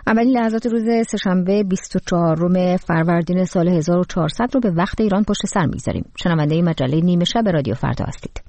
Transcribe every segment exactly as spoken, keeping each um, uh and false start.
اولین لحظات روز سه‌شنبه بیست و چهارم فروردین سال هزار و چهارصد رو به وقت ایران پشت سر می‌گذاریم. شنونده مجله نیمه شب رادیو فردا هستید.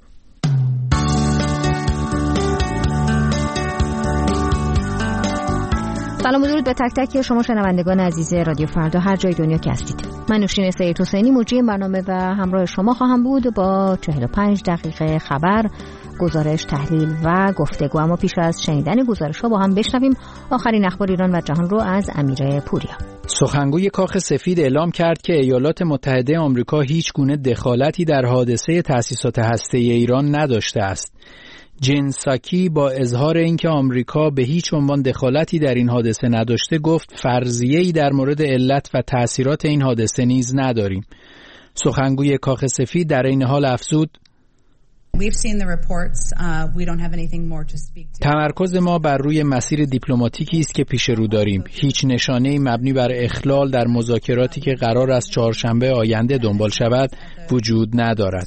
سلام و درود به تک تک شما شنوندگان عزیز رادیو فردا هر جای دنیا که هستید. من نوشین سید حسینی مجری برنامه و همراه شما خواهم بود با چهل و پنج دقیقه خبر، گزارش، تحلیل و گفتگو. اما پیش از شنیدن گزارش‌ها با هم بشنویم آخرین اخبار ایران و جهان رو از امیر پوریا. سخنگوی کاخ سفید اعلام کرد که ایالات متحده آمریکا هیچ گونه دخالتی در حادثه تأسیسات هسته‌ای ایران نداشته است. جین ساکی با اظهار اینکه آمریکا به هیچ عنوان دخالتی در این حادثه نداشته گفت فرضیه‌ای در مورد علت و تأثیرات این حادثه نیز نداریم. سخنگوی کاخ سفید در این حال افزود: تمرکز ما بر روی مسیر دیپلماتیکی است که پیش رو داریم. هیچ نشانه‌ای مبنی بر اخلال در مذاکراتی که قرار است چهارشنبه آینده دنبال شود وجود ندارد.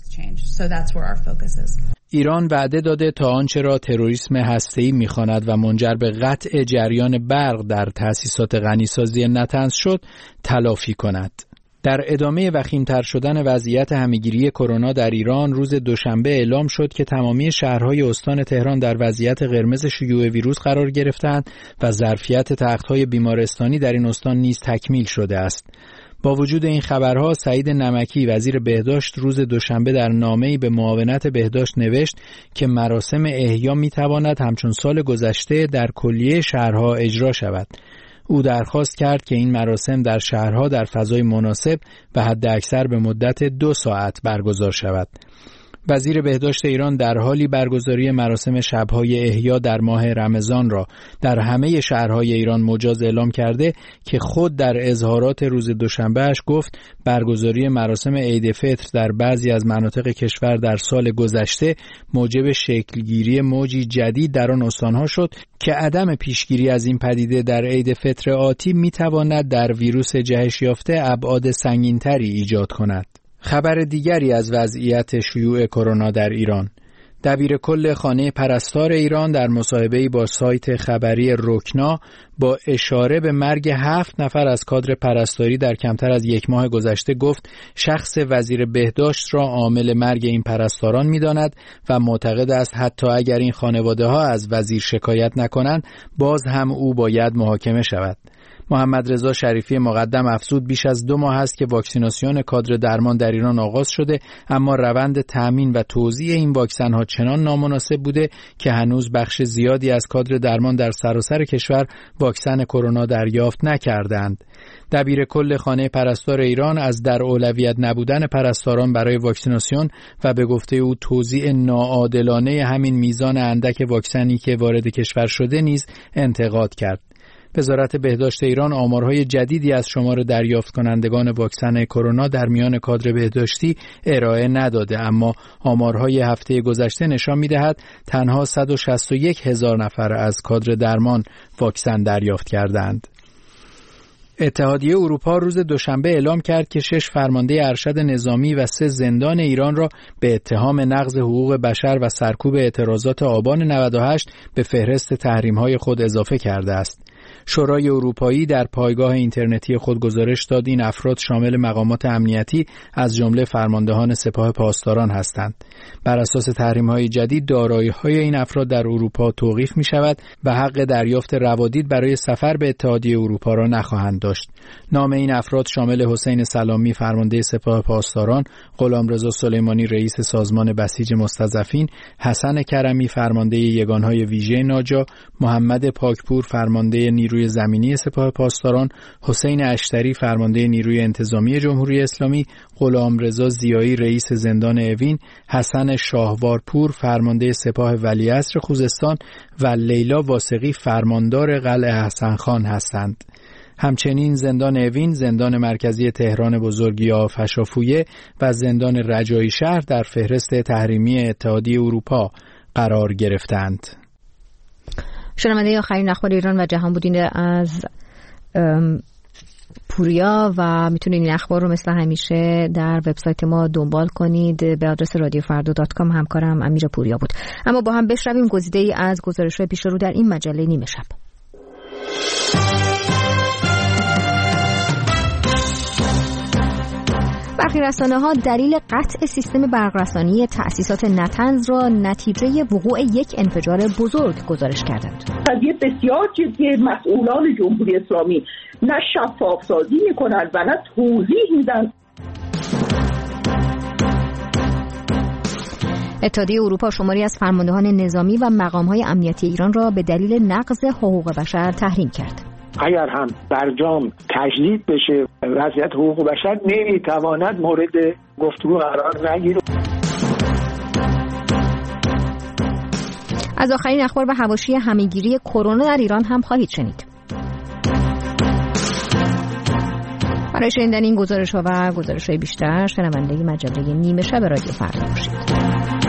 ایران وعده داده تا آنچه را تروریسم هسته‌ای می‌خواند و منجر به قطع جریان برق در تأسیسات غنیسازی نطنز شد تلافی کند. در ادامه وخیم‌تر شدن وضعیت همه‌گیری کرونا در ایران روز دوشنبه اعلام شد که تمامی شهرهای استان تهران در وضعیت قرمز شیوع ویروس قرار گرفتند و ظرفیت تخت‌های بیمارستانی در این استان نیز تکمیل شده است. با وجود این خبرها، سعید نمکی وزیر بهداشت روز دوشنبه در نامه‌ای به معاونت بهداشت نوشت که مراسم احیا می‌تواند همچون سال گذشته در کلیه شهرها اجرا شود. او درخواست کرد که این مراسم در شهرها در فضای مناسب و حداکثر به مدت دو ساعت برگزار شود. وزیر بهداشت ایران در حالی برگزاری مراسم شب‌های احیا در ماه رمضان را در همه شهرهای ایران مجاز اعلام کرده که خود در اظهارات روز دوشنبهش گفت برگزاری مراسم عید فطر در بعضی از مناطق کشور در سال گذشته موجب شکلگیری موجی جدید در آن استانها شد که عدم پیشگیری از این پدیده در عید فطر آتی می‌تواند در ویروس جهش یافته ابعاد سنگین‌تری ایجاد کند. خبر دیگری از وضعیت شیوع کرونا در ایران: دبیر کل خانه پرستار ایران در مصاحبه‌ای با سایت خبری رکنا با اشاره به مرگ هفت نفر از کادر پرستاری در کمتر از یک ماه گذشته گفت شخص وزیر بهداشت را عامل مرگ این پرستاران می‌داند و معتقد است حتی اگر این خانواده‌ها از وزیر شکایت نکنند باز هم او باید محاکمه شود. محمد رضا شریفی مقدم افزود بیش از دو ماه است که واکسیناسیون کادر درمان در ایران آغاز شده، اما روند تأمین و توزیع این واکسن ها چنان نامناسب بوده که هنوز بخش زیادی از کادر درمان در سراسر کشور واکسن کرونا دریافت نکردند. دبیر کل خانه پرستار ایران از در اولویت نبودن پرستاران برای واکسیناسیون و به گفته او توزیع ناعادلانه همین میزان اندک واکسنی که وارد کشور شده نیز انتقاد کرد. وزارت بهداشت ایران آمارهای جدیدی از شمار دریافت کنندگان واکسن کرونا در میان کادر بهداشتی ارائه نداده، اما آمارهای هفته گذشته نشان می‌دهد تنها صد و شصت و یک هزار نفر از کادر درمان واکسن دریافت کردند. اتحادیه اروپا روز دوشنبه اعلام کرد که شش فرمانده ارشد نظامی و سه زندان ایران را به اتهام نقض حقوق بشر و سرکوب اعتراضات آبان نود و هشت به فهرست تحریم‌های خود اضافه کرده است. شورای اروپایی در پایگاه اینترنتی خود گزارش داد این افراد شامل مقامات امنیتی از جمله فرماندهان سپاه پاسداران هستند. بر اساس تحریم‌های جدید دارایی‌های این افراد در اروپا توقیف می‌شود و حق دریافت روادید برای سفر به اتحادیه اروپا را نخواهند داشت. نام این افراد شامل حسین سلامی فرمانده سپاه پاسداران، غلامرضا سلیمانی رئیس سازمان بسیج مستضعفین، حسن کرمی فرمانده یگانهای ویژه ناجا، محمد پاکپور فرمانده نیروی زمینی سپاه پاسداران، حسین اشتری فرمانده نیروی انتظامی جمهوری اسلامی، غلامرضا زیایی رئیس زندان اوین، حسن شاهوارپور فرمانده سپاه ولیعصر خوزستان و لیلا واسقی فرماندار قلعه حسن خان هستند. همچنین زندان اوین، زندان مرکزی تهران بزرگ یا فشافویه و زندان رجایی شهر در فهرست تحریمی اتحادیه اروپا قرار گرفتند. شنونده آخرین اخبار ایران و جهان بودین از پوریا و میتونید این اخبار رو مثل همیشه در وبسایت ما دنبال کنید به آدرس رادیو فردا دات کام. همکارم امیر پوریا بود. اما با هم بشنویم گزیده‌ای از گزارش‌های پیش رو در این مجله نیمه شب. برخی رسانه‌ها دلیل قطع سیستم برق‌رسانی تأسیسات نتنز را نتیجه وقوع یک انفجار بزرگ گزارش کردند. قضیه بسیار جدی، مسئولان جمهوری اسلامی نه شفاف سازی می‌کنند و نه توضیح میدن. اتحادیه اروپا شماری از فرماندهان نظامی و مقام‌های امنیتی ایران را به دلیل نقض حقوق بشر تحریم کرد. اگر هم برجام تجدید بشه وضعیت حقوق بشر نمیتواند مورد گفتگو قرار نگیره. از آخرین اخبار و حواشی همه‌گیری کرونا در ایران هم خواهید شنید. برای شنیدن این گزارش‌ها و گزارش‌های بیشتر شنونده مجله نیمه شب رادیو فردا باشید.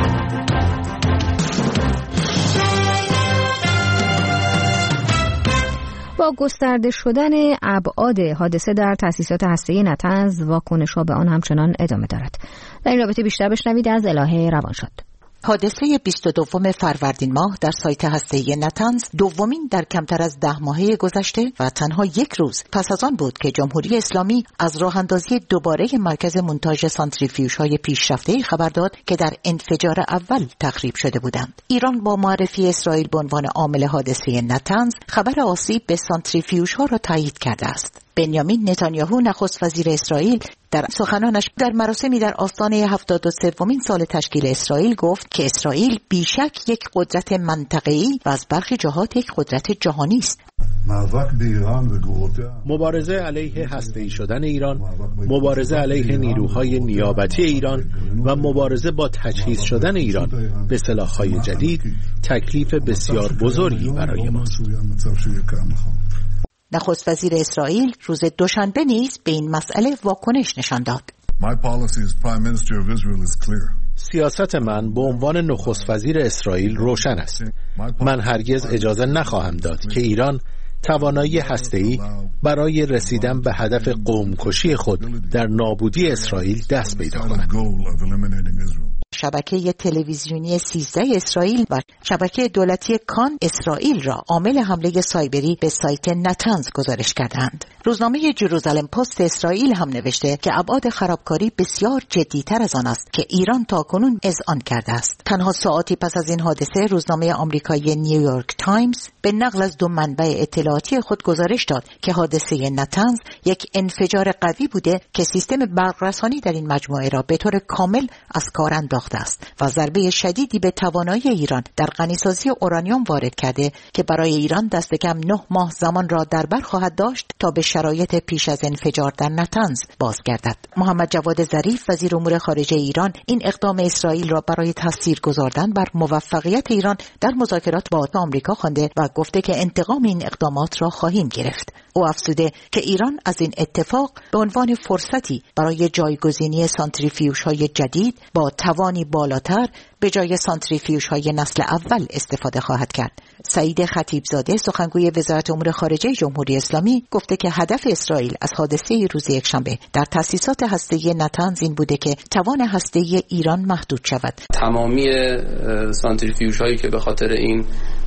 با گسترده شدن ابعاد حادثه در تأسیسات هسته‌ای نتنز، واکنش‌ها به آن همچنان ادامه دارد. در این رابطه بیشتر بشنوید از الهه روانشاد. حادثه بیست و دوم فروردین ماه در سایت هسته‌ای نتنز دومین در کمتر از ده ماهه گذشته و تنها یک روز پس از آن بود که جمهوری اسلامی از راه اندازی دوباره مرکز مونتاژ سانتریفیوژهای پیشرفته خبر داد که در انفجار اول تخریب شده بودند. ایران با معرفی اسرائیل به عنوان عامل حادثه نتنز خبر آسیب به سانتریفیوژها را تایید کرده است. بنیامین نتانیاهو نخست وزیر اسرائیل در سخنانش در مراسمی در آستانه هفتاد و سومین سال تشکیل اسرائیل گفت که اسرائیل بیشک یک قدرت منطقه‌ای و از برخی جهات یک قدرت جهانی است. مبارزه علیه هسته‌ای شدن ایران، مبارزه علیه نیروهای نیابتی ایران و مبارزه با تجهیز شدن ایران به سلاح‌های جدید تکلیف بسیار بزرگی برای ماست. نخست وزیر اسرائیل روز دوشنبه نیز به این مسئله واکنش نشان داد. سیاست من به عنوان نخست وزیر اسرائیل روشن است. من هرگز اجازه نخواهم داد که ایران توانایی هسته‌ای برای رسیدن به هدف قومکشی خود در نابودی اسرائیل دست پیدا کند. شبکه تلویزیونی سیزده اسرائیل و شبکه دولتی کان اسرائیل را عامل حمله سایبری به سایت نتنز گزارش کردند. روزنامه جروزالم پست اسرائیل هم نوشته که ابعاد خرابکاری بسیار جدی‌تر از آن است که ایران تاکنون اذعان کرده است. تنها ساعتی پس از این حادثه روزنامه آمریکایی نیویورک تایمز به نقل از دو منبع اطلاعاتی خود گزارش داد که حادثه نتنز یک انفجار قوی بوده که سیستم برق‌رسانی در این مجموعه را به طور کامل از کار انداخته است و ضربه شدیدی به توانایی ایران در غنیسازی اورانیوم وارد کرده که برای ایران دست کم نه ماه زمان را در بر خواهد داشت تا به شرایط پیش از انفجار در نتنز بازگردد. محمد جواد ظریف وزیر امور خارجه ایران این اقدام اسرائیل را برای تاثیر گذاردن بر موفقیت ایران در مذاکرات با آمریکا خوانده و گفته که انتقام این اقدامات را خواهیم گرفت. او افزوده که ایران از این اتفاق به عنوان فرصتی برای جایگزینی سانتریفیوژهای جدید با توانی بالاتر به جای سانتریفیوژهای نسل اول استفاده خواهد کرد. سعید خطیبزاده سخنگوی وزارت امور خارجه جمهوری اسلامی گفته که هدف اسرائیل از حادثه روز یکشنبه در تأسیسات هسته‌ای نتنز این بوده که توان هسته‌ای ایران محدود شود. تمامی سانتریفیوژهایی که به خاطر این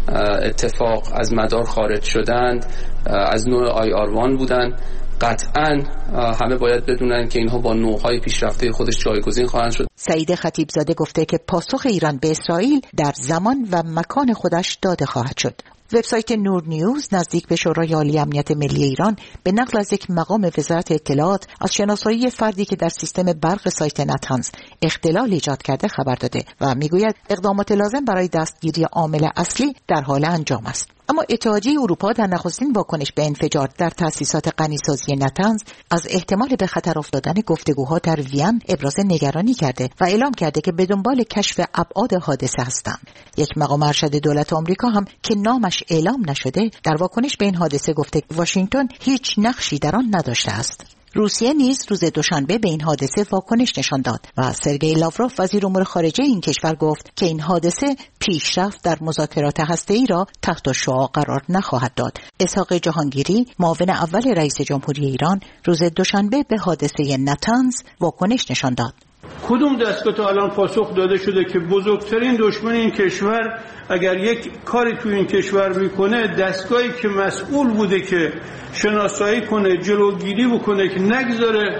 اتفاق از مدار خارج شدند از نوع آی آر وان بودند. قطعاً همه باید بدونن که اینها با نوع‌های پیشرفته خودش جایگزین خواهند شد. سعید خطیبزاده گفته که پاسخ ایران به اسرائیل در زمان و مکان خودش داده خواهد شد. وبسایت نور نیوز نزدیک به شورای عالی امنیت ملی ایران به نقل از یک مقام وزارت اطلاعات از شناسایی فردی که در سیستم برق سایت نتنز اختلال ایجاد کرده خبر داده و میگوید اقدامات لازم برای دستگیری عامل اصلی در حال انجام است. اما اتحادیه اروپا در نخستین واکنش به انفجار در تأسیسات غنیسازی نتنز از احتمال به خطر افتادن گفتگوها در وین ابراز نگرانی کرده و اعلام کرده که به دنبال کشف ابعاد حادثه هستند. یک مقام ارشد دولت آمریکا هم که نامش اعلام نشده در واکنش به این حادثه گفته واشنگتن هیچ نقشی در آن نداشته است. روسیه نیز روز دوشنبه به این حادثه واکنش نشان داد و سرگئی لاوروف وزیر امور خارجه این کشور گفت که این حادثه پیشرفت در مذاکرات هسته‌ای را تحت شعاع قرار نخواهد داد. اسحاق جهانگیری معاون اول رئیس جمهوری ایران روز دوشنبه به حادثه نتنز واکنش نشان داد. کدوم دستگاه تا الان پاسخ داده شده که بزرگترین دشمن این کشور اگر یک کاری تو این کشور میکنه دستگاهی که مسئول بوده که شناسایی کنه، جلوگیری بکنه که نگذاره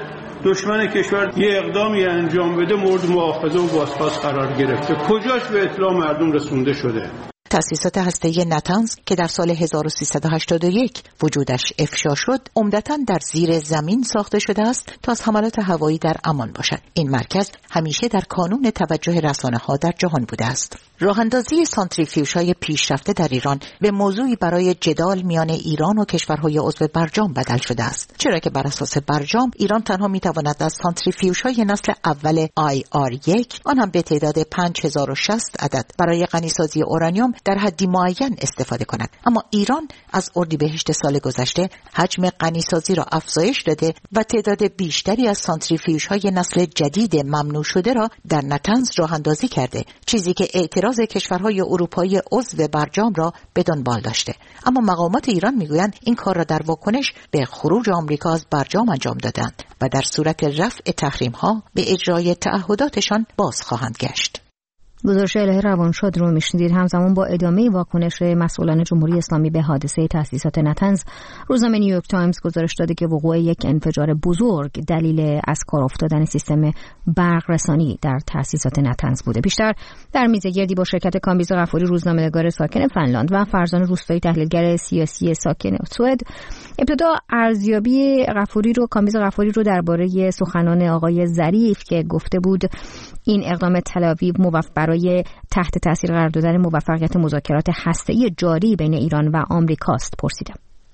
دشمن کشور یه اقدامی انجام بده مورد مؤاخذه و بازخواست قرار گرفته. کجاش به اطلاع مردم رسونده شده؟ تأسیسات هسته‌ای نتنز که در سال هزار و سیصد و هشتاد و یک وجودش افشا شد، عمدتاً در زیر زمین ساخته شده است تا از حملات هوایی در امان باشد. این مرکز همیشه در کانون توجه رسانه‌ها در جهان بوده است. راه اندازی سانتریفیوژهای پیشرفته در ایران به موضوعی برای جدال میان ایران و کشورهای عضو برجام بدل شده است، چرا که بر اساس برجام ایران تنها میتواند از سانتریفیوژهای نسل اول آی آر یک، آن هم به تعداد پنج هزار و شصت عدد برای غنیسازی اورانیوم در حدی معین استفاده کند. اما ایران از اردیبهشت سال گذشته حجم غنیسازی را افزایش داده و تعداد بیشتری از سانتریفیوژهای نسل جدید ممنوع شده را در نتنز راه اندازی کرده، چیزی که اعتراض کشورهای اروپایی عضو برجام را به دنبال داشته. اما مقامات ایران میگویند این کار را در واکنش به خروج آمریکا از برجام انجام دادند و در صورت رفع تحریم‌ها به اجرای تعهداتشان باز خواهند گشت. گزارش الهه روانشاد رو میشنیدید. همزمان با ادامه واکنش مسئولان جمهوری اسلامی به حادثه تأسیسات نتنز، روزنامه نیویورک تایمز گزارش داده که وقوع یک انفجار بزرگ دلیل از کار افتادن سیستم برق رسانی در تأسیسات نتنز بوده. بیشتر در میزگردی با شرکت کامبیز غفوری، روزنامه‌نگار ساکن فنلاند، و فرزان روستایی، تحلیلگر سیاسی ساکن سوئد. ابتدا ارزیابی غفوری رو کامبیز غفوری رو درباره سخنان آقای ظریف که گفته بود این اقدام تل‌آویو موفق برای تحت تاثیر قرار دادن موفقیت مذاکرات هسته‌ای جاری بین ایران و آمریکاست پرسیدم.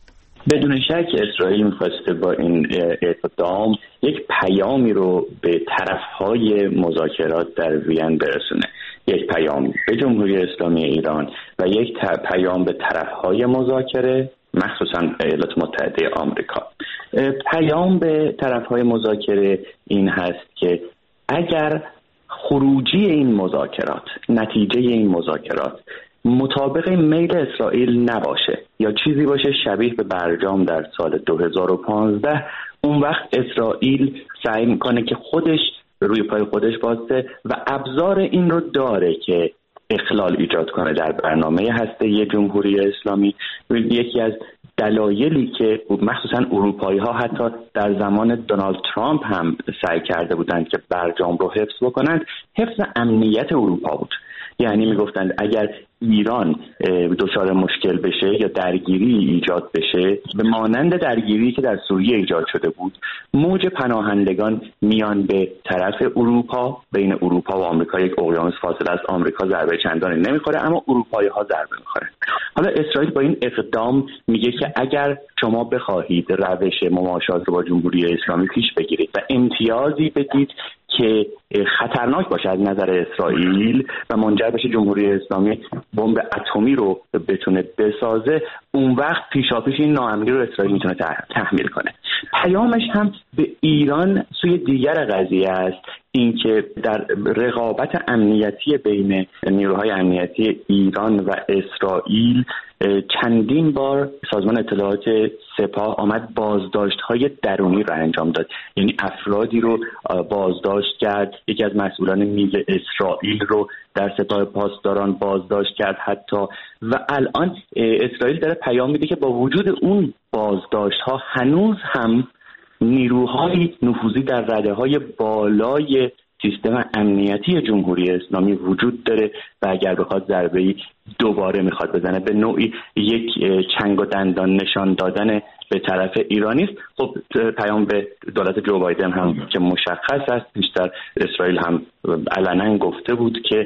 بدون شک اسرائیل می‌خواسته با این اقدام یک پیامی رو به طرف‌های مذاکرات در وین برسونه، یک پیام به جمهوری اسلامی ایران و یک پیام به طرف‌های مذاکره، مخصوصا ایالات متحده آمریکا. پیام به طرف‌های مذاکره این هست که اگر خروجی این مذاکرات، نتیجه این مذاکرات مطابق میل اسرائیل نباشه یا چیزی باشه شبیه به برجام در سال دو هزار و پانزده، اون وقت اسرائیل سعی میکنه که خودش روی پای خودش واسه و ابزار این رو داره که اخلال ایجاد کنه در برنامه هسته‌ای جمهوری اسلامی. یکی از دلایلی که مخصوصا اروپایی ها حتی در زمان دونالد ترامپ هم سعی کرده بودند که برجام رو حفظ بکنند، حفظ امنیت اروپا بود. یعنی میگفتند اگر ایران دچار مشکل بشه یا درگیری ایجاد بشه، به مانند درگیری که در سوریه ایجاد شده بود، موج پناهندگان میان به طرف اروپا، بین اروپا و آمریکا یک اقیانوس فاصله از آمریکا ضربه چندانی نمیخوره، اما اروپایی ها ضربه میخورن. حالا اسرائیل با این اقدام میگه که اگر شما بخواهید روش مماشات رو با جمهوری اسلامی پیش بگیرید و امتیازی بدید که خطرناک باشه از نظر اسرائیل و منجر بشه جمهوری اسلامی بمب اتمی رو بتونه بسازه، اون وقت پیشاپیش این ناامنی رو اسرائیل میتونه تحمیل کنه. پیامش هم به ایران سوی دیگر قضیه است، اینکه در رقابت امنیتی بین نیروهای امنیتی ایران و اسرائیل چندین بار سازمان اطلاعات سپاه آمد بازداشت‌های درونی را انجام داد، یعنی افرادی رو بازداشت کرد. یکی از مسئولان میل اسرائیل رو در سپاه پاسداران بازداشت کرد حتی، و الان اسرائیل داره پیام میده که با وجود اون بازداشت‌ها هنوز هم نیروهای نفوذی در رده‌های بالای سیستم امنیتی جمهوری اسلامی وجود داره و اگر بخواد ضربه‌ای دوباره میخواد بزنه، به نوعی یک چنگ و دندان نشان دادن به طرف ایرانی است. خب پیام به دولت جو بایدن هم که مشخص است، بیشتر اسرائیل هم علنا گفته بود که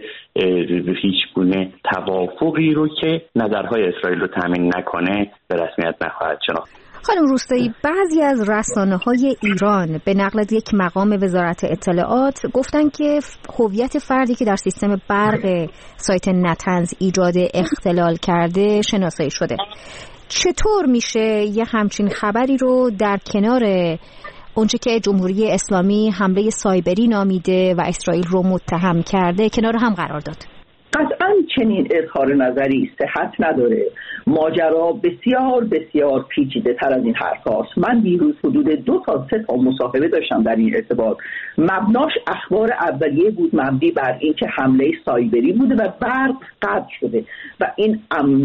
هیچ گونه توافقی رو که نظرهای اسرائیل رو تامین نکنه به رسمیت نخواهد شناخت. خانم روستایی، بعضی از رسانه‌های ایران به نقل یک مقام وزارت اطلاعات گفتن که هویت فردی که در سیستم برق سایت نتنز ایجاد اختلال کرده شناسایی شده. چطور میشه یه همچین خبری رو در کنار اونچه که جمهوری اسلامی حمله سایبری نامیده و اسرائیل رو متهم کرده کنار هم قرار داد؟ قطعاً چنین اظهار نظری صحت نداره. ماجرا بسیار بسیار پیچیده تر از این حرف هاست. من دیروز حدود دو تا سه تا مصاحبه داشتم در این ارتباط. مبناش اخبار اولیه بود مبنی بر اینکه حمله سایبری بوده و برق قطع شده و این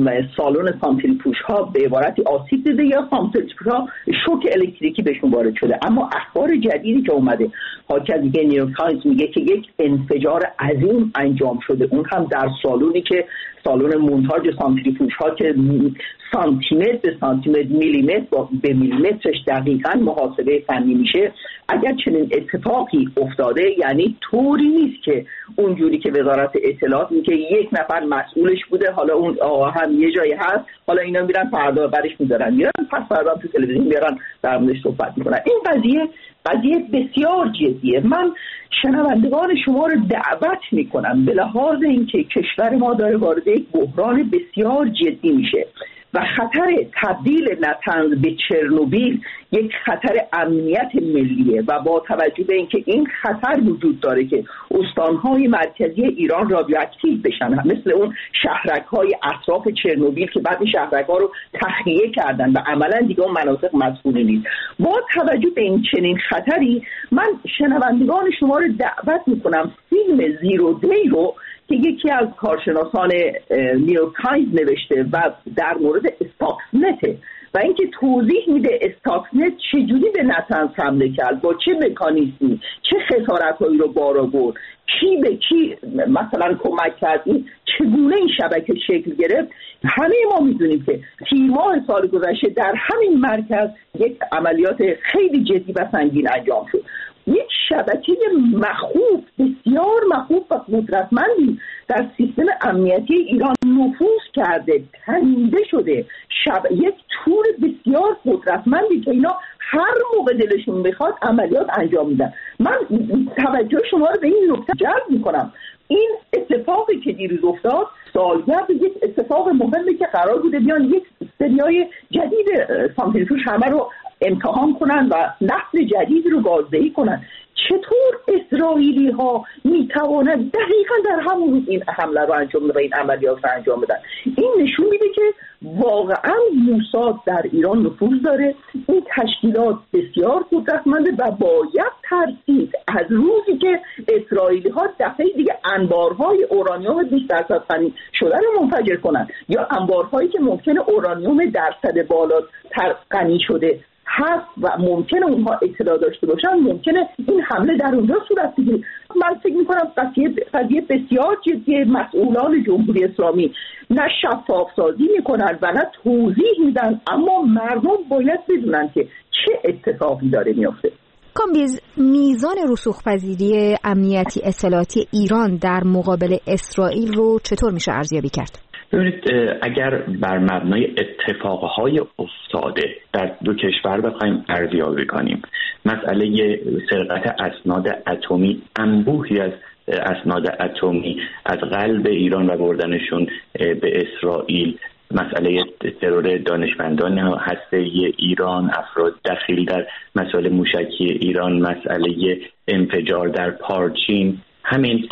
سالن سانتریفوژ ها به عبارتی آسیب دیده یا سانتریفوژ ها شوک الکتریکی بهشون وارد شده. اما اخبار جدیدی که اومده حاکی از دیگه نیویورک تایمز میگه که یک انفجار عظیم انجام شده، اون هم در سالونی که سالن مونتاژ سانتریفوژ ها که سانتیمتر به سانتیمتر میلیمتر به میلیمترش دقیقاً محاسبه فنی میشه. اگر چنین اتفاقی افتاده یعنی طوری نیست که اونجوری که وزارت اطلاعات میگه یک نفر مسئولش بوده، حالا اون آقا هم یه جایی هست، حالا اینا میرن فردا برش میذارن میرن پس فردا تو تلویزیون میرن در موردش صحبت میکنن. این قضیه قضیه بسیار جدیه. من شنوندگان شما رو دعوت میکنم به لحاظ اینکه کشور ما داره وارد یک بحران بسیار جدی میشه و خطر تبدیل نتنز به چرنوبیل یک خطر امنیت ملیه و با توجه به اینکه این خطر وجود داره که استانهای مرکزی ایران رادیواکتیو بشن مثل اون شهرک‌های اطراف چرنوبیل که بعد این شهرک‌ها رو تخلیه کردن و عملاً دیگه اون مناطق مسکونی نیست. با توجه به این چنین خطری من شنوندگان شما رو دعوت میکنم فیلم زیرو دی رو که یکی از کارشناسان نیویورک تایمز نوشته و در مورد استاکسنت و اینکه توضیح میده استاکسنت چجوری به نتنز حمله کرد، با چه مکانیزمی، چه خسارت‌هایی رو بار آورد، کی به کی مثلا کمک کرد، چگونه این شبکه شکل گرفت. همه ما میدونیم که تیر ماه سال گذشته در همین مرکز یک عملیات خیلی جدی و سنگین انجام شد. یک شبکه مخوف بسیار مخوف و قدرتمندی در سیستم امنیتی ایران نفوذ کرده، تنیده شده، شب... یک تور بسیار قدرتمندی که اینا هر موقع دلشون بخواد عملیات انجام میدن. من توجه شما رو به این نکته جلب میکنم. این اتفاقی که دیروز افتاد سالگرد یک اتفاق مهمی که قرار بوده بیان یک سریای جدید سانتریفوژ همه رو امتحان کنن و نسل جدید رو گازدهی کنن. چطور اسرائیلی ها می توانند دقیقا در همون روز این حمله رو انجام بدن و این عملیات رو انجام بدن؟ این نشون میده که واقعا موساد در ایران نفوذ داره. این تشکیلات بسیار قدرتمنده و باید ترسید از روزی که اسرائیلی ها دفعه دیگه انبارهای اورانیوم بیست درصد غنی شده رو منفجر کنن یا انبارهایی که ممکنه اورانیوم درصد بالاتر غنی شده هست و ممکنه اونها اطلاع داشته باشن، ممکنه این حمله در اونجا صورت بگیره. من فکر میکنم قضیه قضیه بسیار جدی. مسئولان جمهوری اسلامی نه شفاف سازی میکنن و نه توضیح میدن، اما مردم باید بدونن که چه اتفاقی داره میفته. کامبیز، میزان رسوخ‌پذیری امنیتی اطلاعاتی ایران در مقابل اسرائیل رو چطور میشه ارزیابی کرد؟ ببینید، اگر بر مبنای اتفاقهای افتاده در دو کشور بخوایم ارزیابی کنیم، مسئله سرقت اسناد اتمی، انبوهی از اسناد اتمی از قلب ایران و بردنشون به اسرائیل، مسئله ترور دانشمندان هسته‌ای ایران، افراد دخیل در مسائل موشکی ایران، مسئله انفجار در پارچین، همین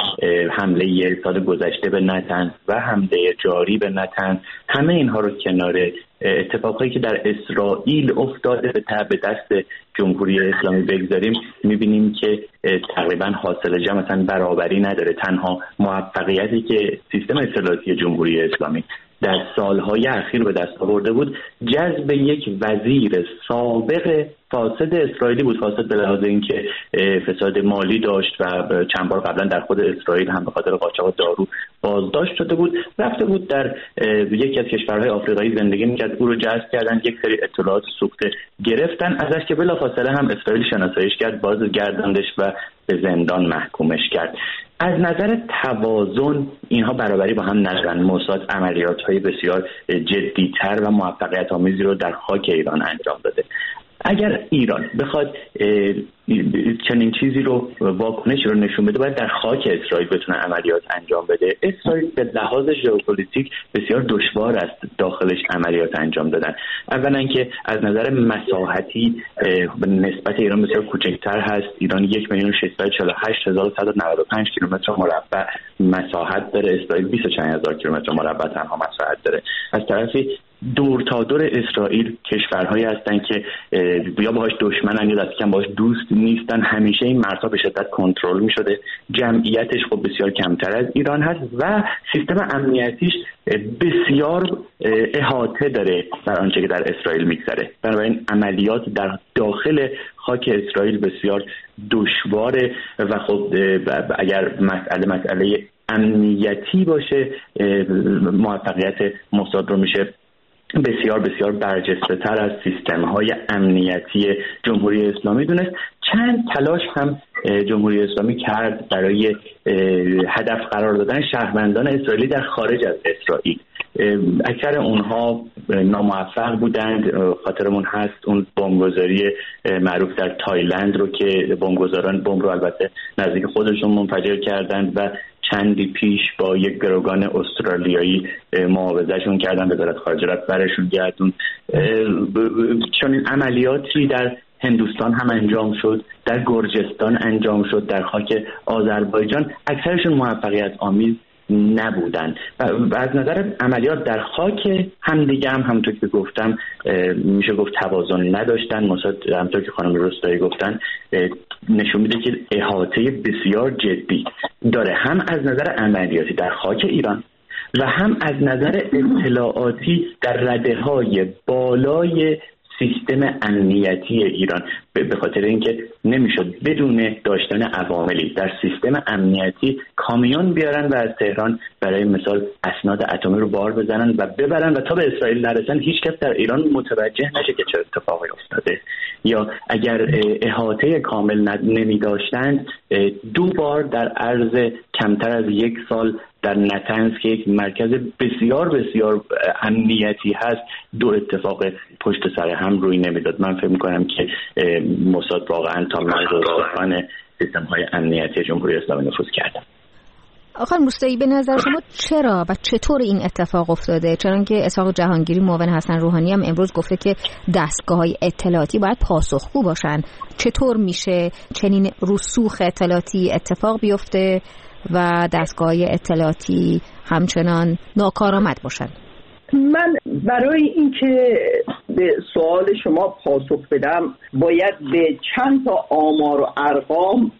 حمله سال گذشته به نتنز و حمله جاری به نتنز، همه اینها رو کنار اتفاقایی که در اسرائیل افتاده به تبع دست جمهوری اسلامی بگذاریم، میبینیم که تقریبا حاصل جمع مثلا برابری نداره. تنها موفقیتی که سیستم اطلاعاتی جمهوری اسلامی در سالهای اخیر به دست آورده بود جذب یک وزیر سابق فاسد اسرائیلی بود. فاسد به لحاظ اینکه فساد مالی داشت و چند بار قبلا در خود اسرائیل هم به خاطر قاچاق دارو بازداشت شده بود، رفته بود در یکی از کشورهای آفریقایی زندگی میکرد، او رو جذب کردن، یک سری اطلاعات سوخته گرفتن ازش که بلافاصله هم اسرائیل شناساییش کرد، بازگرداندش و به زندان محکومش کرد. از نظر توازن اینها برابری با هم ندارن. موساد عملیات‌های بسیار جدی‌تر و موفقیت آمیزی رو در خاک ایران انجام داده، اگر ایران بخواد چنین چیزی رو واکنش رو نشون بده، باید در خاک اسرائیل بتونه عملیات انجام بده. اسرائیل به لحاظ ژئوپلیتیک بسیار دشوار است داخلش عملیات انجام دادن. اولا که از نظر مساحتی نسبت ایران بسیار کوچکتر هست. ایران یک میلیون و ششصد و چهل و هشت هزار و صد و نود و پنج کیلومتر مربع مساحت داره، اسرائیل بیست و چند هزار کیلومتر مربع تنها مساحت داره. از طرفی دور تا دور اسرائیل کشورهایی هستند که یا باهاش دشمنن یا دست کم باهاش دوست نیستن. همیشه این مرزها به شدت کنترل می شده. جمعیتش خب بسیار کمتر از ایران هست و سیستم امنیتیش بسیار احاطه داره بر آنچه که در اسرائیل میگذره. بنابراین عملیات در داخل خاک اسرائیل بسیار دشواره و خب اگر مسئله مسئله امنیتی باشه، موفقیت موساد رو میشه بسیار بسیار برجسته تر از سیستم های امنیتی جمهوری اسلامی دونست. چند تلاش هم جمهوری اسلامی کرد برای هدف قرار دادن شهروندان اسرائیلی در خارج از اسرائیل. اکثر اونها ناموفق بودند. خاطرمون هست اون بمبگذاری معروف در تایلند رو که بمبگذاران بمب رو البته نزدیک خودشون منفجر کردند و چندی پیش با یک گروگان استرالیایی معاوضهشون کردن، وزارت خارجه رفت برشون گردون. چون این عملیاتی در هندوستان هم انجام شد، در گرجستان انجام شد، در خاک آذربایجان. اکثرشون موفقیت آمیز نبودن و از نظر عملیات در خاک همدیگه هم همونطور که گفتم میشه گفت توازن نداشتن. موساد همونطور که خانم رستایی گفتن نشون میده که احاطه بسیار جدی داره، هم از نظر عملیاتی در خاک ایران و هم از نظر اطلاعاتی در رده‌های بالای سیستم امنیتی ایران، به خاطر اینکه نمیشد بدون داشتن عواملی در سیستم امنیتی کامیون بیارن و از تهران برای مثال اسناد اتمی رو بار بزنن و ببرن و تا به اسرائیل نرسن هیچ کس در ایران متوجه نشه که چه اتفاقی افتاده. یا اگر احاطه کامل نمی داشتند، دو بار در عرض کمتر از یک سال در نتنز که یک مرکز بسیار بسیار امنیتی هست، دو اتفاق پشت سر هم روی نمیداد. من فکر میکنم که موساد واقعا تا مرز استخوان سیستم های امنیتی جمهوری اسلامی نفوذ کرده. آقای مستایی، به نظر شما چرا و چطور این اتفاق افتاده؟ چون که اسحاق جهانگیری معاون حسن روحانی هم امروز گفته که دستگاه‌های اطلاعاتی باید پاسخگو باشن. چطور میشه چنین رسوخ اطلاعاتی اتفاق بیفته و دستگاه‌های اطلاعاتی همچنان ناکارآمد باشن؟ من برای اینکه به سوال شما پاسخ بدم باید به چند تا آمار و ارقام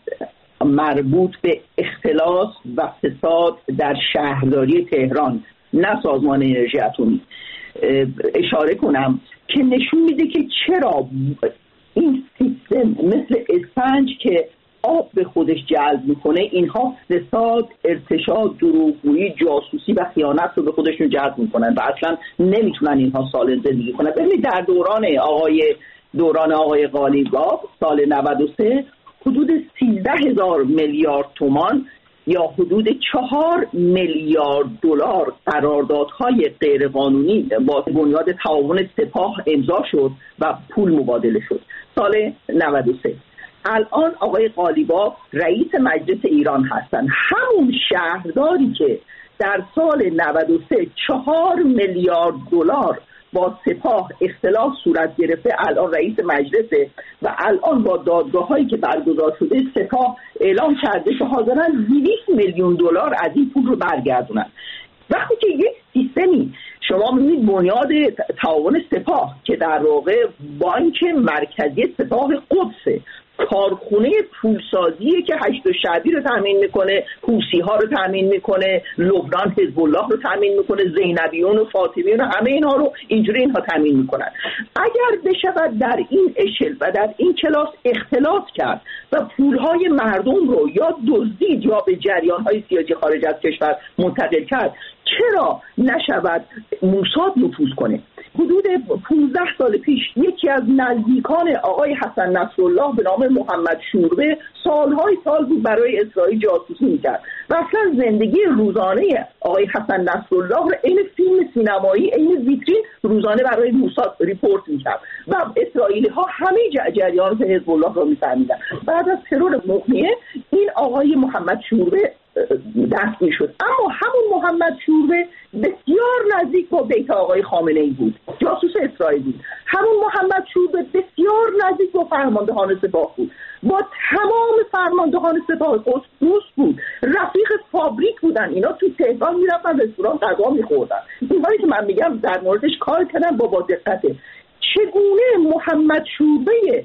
مربوط به اختلاس و فساد در شهرداری تهران، نه سازمان انرژی اتمی، اشاره کنم که نشون میده که چرا این سیستم مثل اسفنج که آب به خودش جلب میکنه، اینها فساد، ارتشاد، دروغگویی، جاسوسی و خیانت رو به خودشون جلب میکنن و اصلا نمیتونن اینها سالم زندگی کنن. ببینید در دوران آقای دوران آقای قالیباف سال نود و سه حدود سیزده هزار میلیارد تومان یا حدود چهار میلیارد دلار قراردادهای غیرقانونی با بنیاد تعاون سپاه امضا شد و پول مبادله شد سال نود و سه. الان آقای قالیباف رئیس مجلس ایران هستن، همون شهرداری که در سال نود و سه چهار میلیارد دلار با سپاه اختلاف صورت گرفته الان رئیس مجلسه و الان با دادگاه هایی که برگزار شده سپاه اعلام کرده که حاضرن دویست میلیون دلار از این پول رو برگردونن. وقتی که یک سیستمی شما می‌بینید بنیاد تعاون سپاه که در واقع بانک مرکزی سپاه قدسه، کارخونه پولسازیه که هشت شعبی رو تامین میکنه، حوثی ها رو تامین میکنه، لبنان حزب الله رو تامین میکنه، زینبیون و فاطمیون و همه اینها رو اینجوری اینها تامین میکنن. اگر بشود در این اشل و در این کلاس اختلاط کرد و پولهای مردم رو یا دزدید یا به جریانهای سیاسی خارج از کشور منتقل کرد، چرا نشود موساد نفوذ کنه؟ حدود پانزده سال پیش یکی از نزدیکان آقای حسن نصرالله به نام محمد شوربه سالهای سال بود برای اسرائیل جاسوسی میکرد و اصلا زندگی روزانه آقای حسن نصرالله رو این فیلم سینمایی، این ویترین روزانه برای موساد ریپورت میکرد و اسرائیلی ها همه جریان حزب الله رو میفهمیدن. بعد از ترور مقنعه این آقای محمد شوربه دستگیر شد، اما همون محمد شوربه بسیار نزدیک با بیت آقای خامنه‌ای بود، جاسوس اسرائیل بود. همون محمد شوربه بسیار نزدیک با فرماندهان سپاه بود، با تمام فرماندهان سپاه قدس دوست بود، رفیق فابریک بودن. اینا تو تهران میرفتن رستوران غذا میخوردن. این کاری که من میگم در موردش کار کردن با با دقته. چگونه محمد شوربه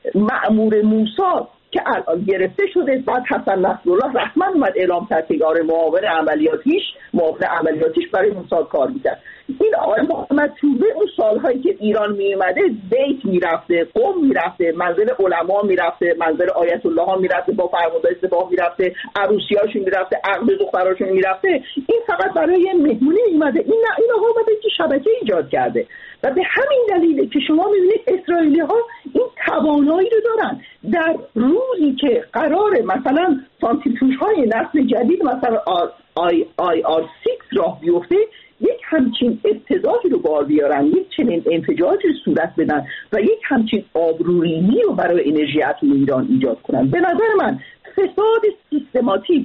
مأمور موساد که الان گرفته شده، بعد حسن نصرالله رسما اومد اعلام کرد که آره معاون عملیاتیش معاون عملیاتیش برای موساد کار میکرد. این آقای محمد شوربه اون سالهایی که ایران میومده بیت میرفته، قم میرفته، منزل علما میرفته، منزل آیت الله ها میرفته، با فرمانده سپاه میرفته، عروسیاشون میرفته، عقد دختراشون میرفته. این فقط برای مهمونی میومده. این نه، این آقا اومده که شبکه ایجاد کرده و به همین دلیله که شما میبینید اسرائیلی ها این توانایی رو دارن. در روزی که قرار مثلا سانتریفیوژ های نسل جدید مثلا آی آی آر شش راه بیفته، یک همچین ابتزاجی رو بار بیارن، یک چنین انفجاجی رو صورت بدن و یک همچین آبروریزی رو برای انرژی اتمی ایران ایجاد کنن. به نظر من فساد سیستماتیک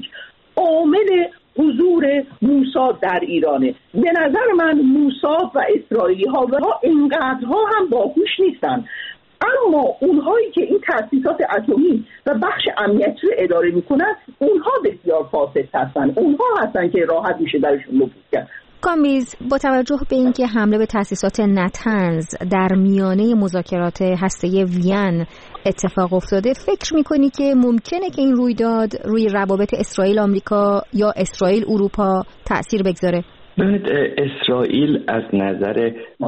عامل حضور موساد در ایرانه. به نظر من موساد و اسرائیلی ها و اینقدرها هم باهوش نیستن، اما اونهایی که این تأسیسات اتمی و بخش امنیتی رو اداره میکنن اونها بسیار فاسد هستن، اونها هستن که راحت میشه درشون نفوذ کرد. کامبیز، با توجه به اینکه حمله به تأسیسات نتنز در میانه مذاکرات هسته‌ای وین اتفاق افتاده، فکر میکنی که ممکنه که این رویداد روی روابط اسرائیل آمریکا یا اسرائیل اروپا تأثیر بگذاره؟ ببینید، اسرائیل از نظر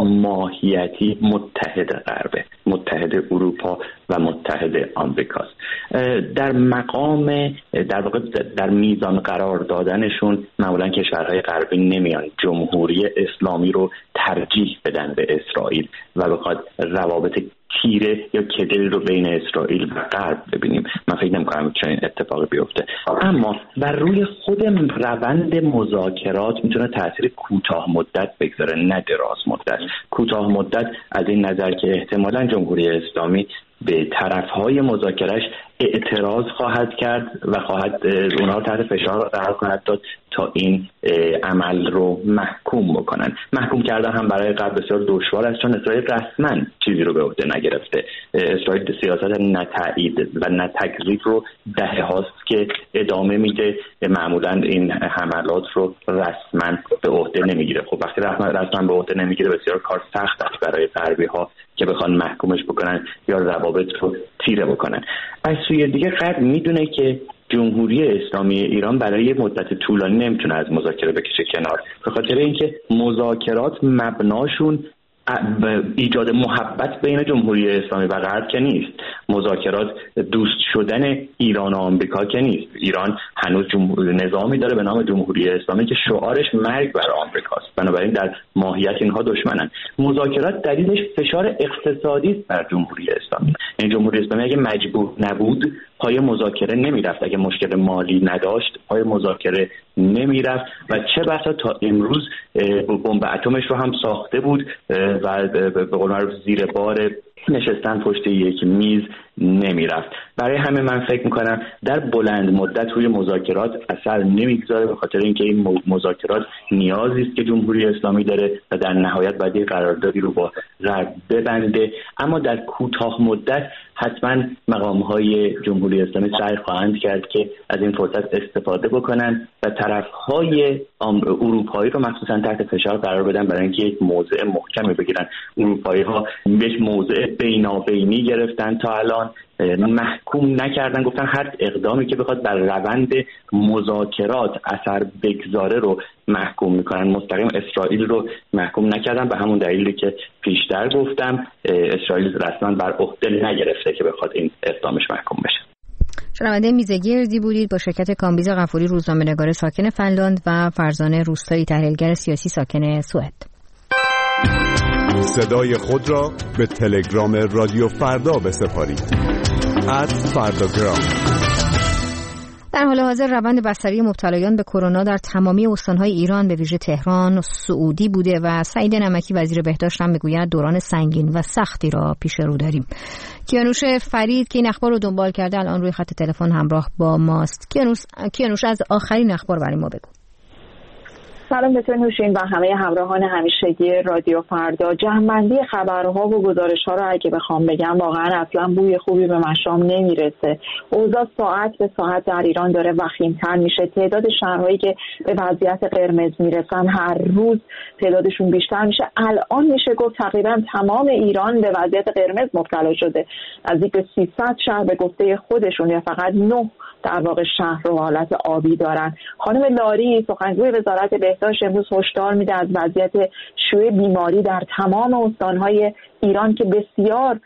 ماهیتی متحد غربه، متحد اروپا و متحد آمریکاست. در مقام در واقع در میزان قرار دادنشون معمولا کشورهای غربی نمیان جمهوری اسلامی رو ترجیح بدن به اسرائیل و بخواد روابط تیره یا کدری رو بین اسرائیل و غرب ببینیم. من فکر نمی‌کنم چنین اتفاقی بیفته، اما بر روی خود روند مذاکرات میتونه تاثیر کوتاه مدت بگذاره، نه دراز مدت. کوتاه مدت از این نظر که احتمالاً جمهوری اسلامی به طرفهای مذاکرهش اعتراض خواهد کرد و خواهد اونها تحت فشار قرار خواهد داد تا این عمل رو محکوم بکنن. محکوم کردن هم برای غرب بسیار دشوار است، چون اسرائیل رسما چیزی رو به عهده نگرفته. اسرائیل سیاست نه تایید و نه تکذیب رو دهه هاست که ادامه میده، معمولا این حملات رو رسما به عهده نمیگیره. خب وقتی رسما به عهده نمیگیره بسیار کار سخت است برای غربی ها که بخوان محکومش بکنن یا روابط رو تیره بکنن. از سوی دیگه غرب میدونه که جمهوری اسلامی ایران برای مدت طولانی نمیتونه از مذاکره بکشه کنار، به خاطر اینکه مذاکرات مبناشون ایجاد محبت بین جمهوری اسلامی و غرب که نیست، مذاکرات دوست شدن ایران و آمریکا که نیست. ایران هنوز جمهور نظامی داره به نام جمهوری اسلامی که شعارش مرگ بر آمریکاست، بنابراین در ماهیت اینها دشمنن. مذاکرات دلیلش فشار اقتصادی است بر جمهوری اسلامی. این جمهوری اسلامی اگه مجبور نبود پای مذاکره نمیرفت، اقای مشکل مالی نداشت پای مذاکره نمیرفت و چه بسا تا امروز بمب اتمش رو هم ساخته بود و به قول معروف زیر بار نشستن پشت یک میز نمیرفت. برای همه من فکر میکنم در بلند مدت روی مذاکرات اثر نمیگذاره، به خاطر اینکه این مذاکرات نیازی است که جمهوری اسلامی داره و در نهایت باید یک قراردادی رو با غرب ببنده. اما در کوتاه مدت حتما مقام‌های جمهوری اسلامی سعی خواهند کرد که از این فرصت استفاده بکنن و طرف‌های اروپایی رو مخصوصا تحت فشار قرار بدن برای اینکه یک موضع محکمی بگیرن. اروپایی‌ها یک موضع بینابینی گرفتن، تا الان محکوم نکردن، گفتن هر اقدامی که بخواد بر روند مذاکرات اثر بگذاره رو محکوم میکنن، مستقیم اسرائیل رو محکوم نکردن. به همون دلیلی که پیشتر گفتم اسرائیل رسما بر عهده نگرفته که بخواد این اقدامش محکوم بشه. شنونده میزگردی بودید با شرکت کامبیز غفوری، روزنامه‌نگار ساکن فنلاند، و فرزانه روستایی، تحلیلگر سیاسی ساکن سوئد. صدای خود را به تلگرام رادیو فردا بسپارید. ات فرداگرام. در حال حاضر روند بستری مبتلایان به کرونا در تمامی استان‌های ایران به ویژه تهران صعودی بوده و سعید نمکی وزیر بهداشت هم میگوید دوران سنگین و سختی را پیش رو داریم. کیانوش فرید که این اخبار رو دنبال کرده الان روی خط تلفن همراه با ماست. کیانوش کیانوش از آخرین اخبار برای ما بگو. سلام به تو نوشین و همه همراهان همیشگی رادیو فردا. جمع‌بندی خبرها و گزارش‌ها رو اگه بخوام بگم واقعا اصلا بوی خوبی به مشام نمیرسه. اوضاع ساعت به ساعت در ایران داره وخیم‌تر میشه. تعداد شهرهایی که به وضعیت قرمز میرسن هر روز تعدادشون بیشتر میشه. الان میشه گفت تقریبا تمام ایران به وضعیت قرمز مبتلا شده. نزدیک به سیصد شهر به گفته خودشون یا فقط نه در واقع شهر رو حالت آبی دارن. خانم لاری سخنگوی وزارت بهداشت امروز هشدار میده از وضعیت شیوع بیماری در تمام استان‌های ایران که بسیار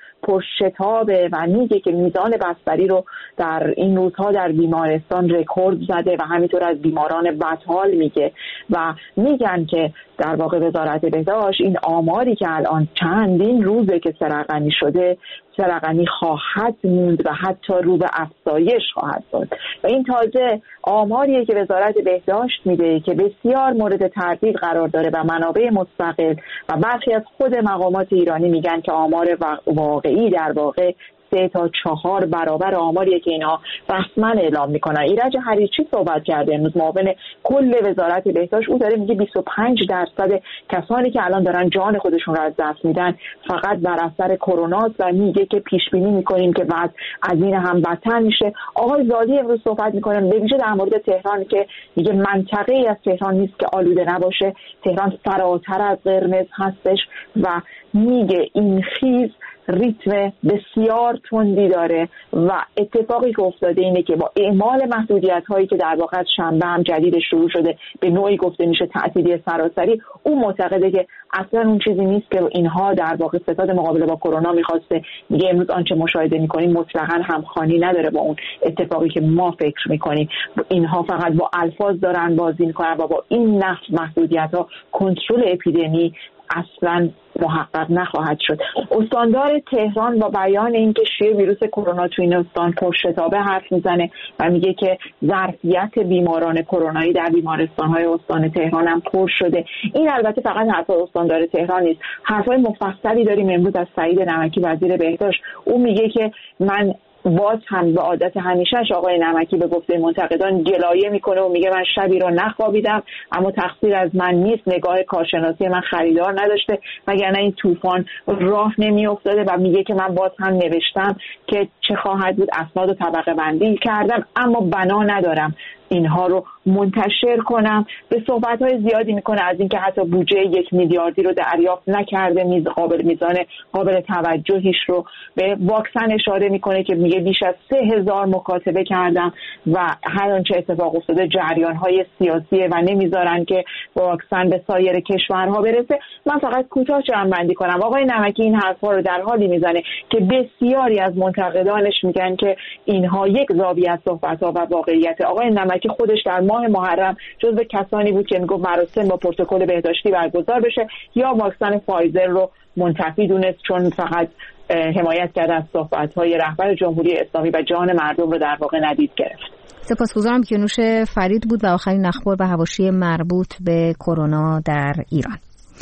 پرشتابه و میگه که میزان بستری رو در این روزها در بیمارستان رکورد زده و همینطور از بیماران بدحال میگه و میگن که در واقع وزارت بهداشت این آماری که الان چندین روزه که سرقمی شده سرقمی خواهد موند و حتی رو به افزایش خواهد بود و این تازه آماریه که وزارت بهداشت میده که بسیار مورد تردید قرار داره و منابع مستقل و برخی از خود مقامات ایرانی میگن که آمار واقعی در واقع سه تا چهار برابر آماریه که اینا رسما اعلام میکنن. ایرج حریچی صحبت کرده امروز معاون کل وزارت بهداشت، او داره میگه بیست و پنج درصد کسانی که الان دارن جان خودشون رو از دست میدن فقط بر اثر کرونا و میگه که پیش بینی میکنیم که وضع از این هم بدتر میشه. آقای زالی امروز صحبت میکنه به ویژه در مورد تهران که میگه منطقه ای از تهران نیست که آلوده نباشه، تهران فراتر از قرمز هستش و میگه این خیز ریتم بسیار تندی داره و اتفاقی که افتاده اینه که با اعمال محدودیت هایی که در واقع شنبه هم جدید شروع شده به نوعی گفته میشه تعطیلی سراسری، اون معتقده که اصلا اون چیزی نیست که اینها در واقع ستاد مقابله با کرونا میخواسته. میگه امروز آنچه مشاهده میکنیم مطلقاً همخوانی نداره با اون اتفاقی که ما فکر میکنیم. اینها فقط با الفاظ دارن بازی میکنن و با این نحو محدودیت ها کنترل اپیدمی اصلا محقق نخواهد شد. استاندار تهران با بیان اینکه شیوع ویروس کرونا تو این استان پرشتابه حرف میزنه و میگه که ظرفیت بیماران کرونایی در بیمارستان‌های استان تهران هم پر شده. این البته فقط حرف استاندار تهران نیست، حرفای مفصلی داریم امروز از سعید نمکی وزیر بهداشت. او میگه که من باز هم به عادت همیشهش آقای نمکی به گفته منتقدان گلایه میکنه و میگه من شبی رو نخوابیدم اما تقصیر از من نیست، نگاه کارشناسی من خریدار نداشته وگرنه این طوفان راه نمیافتاده و میگه که من باز هم نوشتم که چه خواهد بود، اسناد و طبقه بندی کردم اما بنا ندارم اینها رو منتشر کنم. به صحبت‌های زیادی میکنه از اینکه حتی بودجه یک میلیاردی رو دریافت نکرده، میز قابل میزان قابل توجهیش رو به واکسن اشاره میکنه که میگه بیش از سه هزار مکاتبه کردم و هر آنچه اتفاق افتاده جریان‌های سیاسیه و نمیذارن که واکسن به سایر کشورها برسه. من فقط کوتاه جمع‌بندی کنم. آقای نمکی این حرفا رو در حالی میزنه که بسیاری از منتقدانش میگن که اینها یک زاویه از صحبت‌ها و واقعیت. آقای نمکی که خودش در ماه محرم جزو کسانی بود که میگفت مراسم با پروتکل بهداشتی برگزار بشه یا واکسن فایزر رو منتفی دونست چون فقط حمایت کرده از صحبت‌های رهبر جمهوری اسلامی و جان مردم رو در واقع ندید گرفت. سپاسگزارم. کیانوش فرید بود و آخرین اخبار و حواشی مربوط به کرونا در ایران.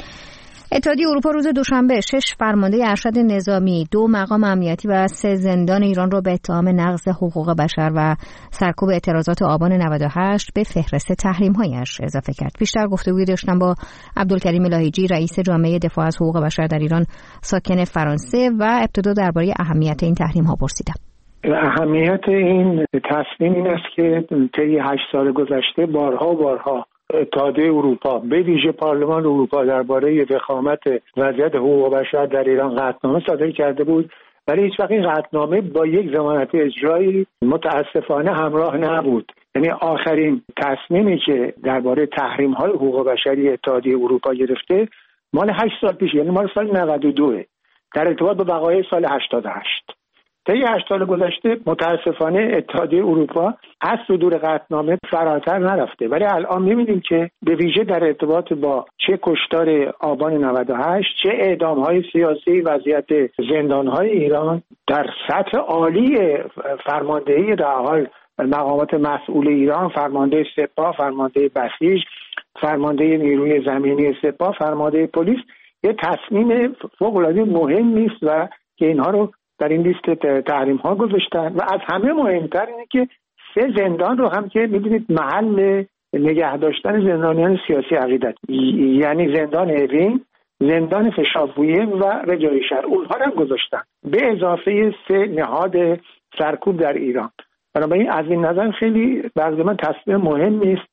اتحادیه اروپا روز دوشنبه شش فرمانده ارشد نظامی، دو مقام امنیتی و سه زندان ایران را به اتهام نقض حقوق بشر و سرکوب اعتراضات آبان نود و هشت به فهرست تحریم‌هایش اضافه کرد. بیشتر گفتگوی داشتم با عبدالکریم لاهیجی، رئیس جامعه دفاع از حقوق بشر در ایران ساکن فرانسه و ابتدا درباره اهمیت این تحریم‌ها پرسیدم. اهمیت این تصمیم این است که طی هشت سال گذشته بارها بارها اتحادیه اروپا به ویژه پارلمان اروپا درباره وخامت وضعیت حقوق بشر در ایران قطعنامه صادر کرده بود، ولی هیچ وقت این قطعنامه با یک ضمانت اجرایی متاسفانه همراه نبود. یعنی آخرین تصمیمی که درباره تحریم‌های حقوق بشری اتحادیه اروپا گرفته مال هشت سال پیش، یعنی مال سال نود و دو در ارتباط با وقایع سال هشتاد و هشت. طی هشت سال گذشته متاسفانه اتحادیه اروپا از صدور قطعنامه فراتر نرفته، ولی الان می‌بینیم که به ویژه در ارتباط با چه کشتار آبان نود و هشت، چه اعدام‌های سیاسی، وضعیت زندان‌های ایران در سطح عالی فرماندهی در حال مقامات مسئول ایران، فرمانده سپاه، فرمانده بسیج، فرمانده نیروی زمینی سپاه، فرمانده پلیس، یه تصمیم فوق‌العاده مهمی است و که اینها رو در این لیست تحریم ها گذاشتن. و از همه مهمتر اینه که سه زندان رو هم که میدونید محل نگه داشتن زندانیان سیاسی عقیدت، یعنی زندان اوین، زندان فشاویه و رجایی شهر، اونها رو هم گذاشتن به اضافه سه نهاد سرکوب در ایران. بنابراین از این نظر خیلی برای من تصمیم مهمی است،